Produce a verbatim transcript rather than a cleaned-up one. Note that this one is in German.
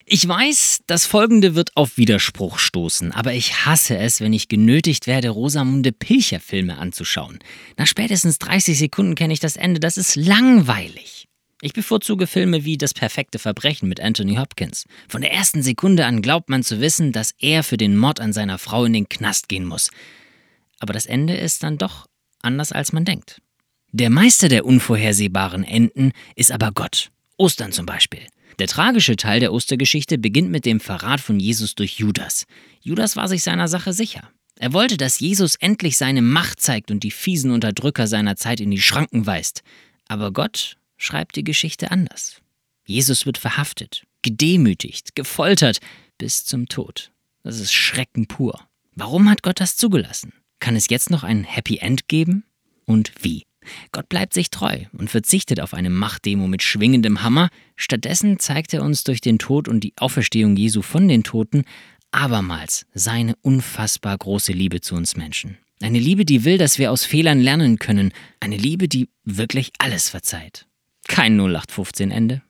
Ich weiß, das Folgende wird auf Widerspruch stoßen, aber ich hasse es, wenn ich genötigt werde, Rosamunde Pilcher-Filme anzuschauen. Nach spätestens dreißig Sekunden kenne ich das Ende, das ist langweilig. Ich bevorzuge Filme wie Das perfekte Verbrechen mit Anthony Hopkins. Von der ersten Sekunde an glaubt man zu wissen, dass er für den Mord an seiner Frau in den Knast gehen muss. Aber das Ende ist dann doch anders, als man denkt. Der Meister der unvorhersehbaren Enden ist aber Gott. Ostern zum Beispiel. Der tragische Teil der Ostergeschichte beginnt mit dem Verrat von Jesus durch Judas. Judas war sich seiner Sache sicher. Er wollte, dass Jesus endlich seine Macht zeigt und die fiesen Unterdrücker seiner Zeit in die Schranken weist. Aber Gott schreibt die Geschichte anders. Jesus wird verhaftet, gedemütigt, gefoltert bis zum Tod. Das ist Schrecken pur. Warum hat Gott das zugelassen? Kann es jetzt noch ein Happy End geben? Und wie? Gott bleibt sich treu und verzichtet auf eine Machtdemo mit schwingendem Hammer. Stattdessen zeigt er uns durch den Tod und die Auferstehung Jesu von den Toten abermals seine unfassbar große Liebe zu uns Menschen. Eine Liebe, die will, dass wir aus Fehlern lernen können. Eine Liebe, die wirklich alles verzeiht. Kein null acht fünfzehn Ende.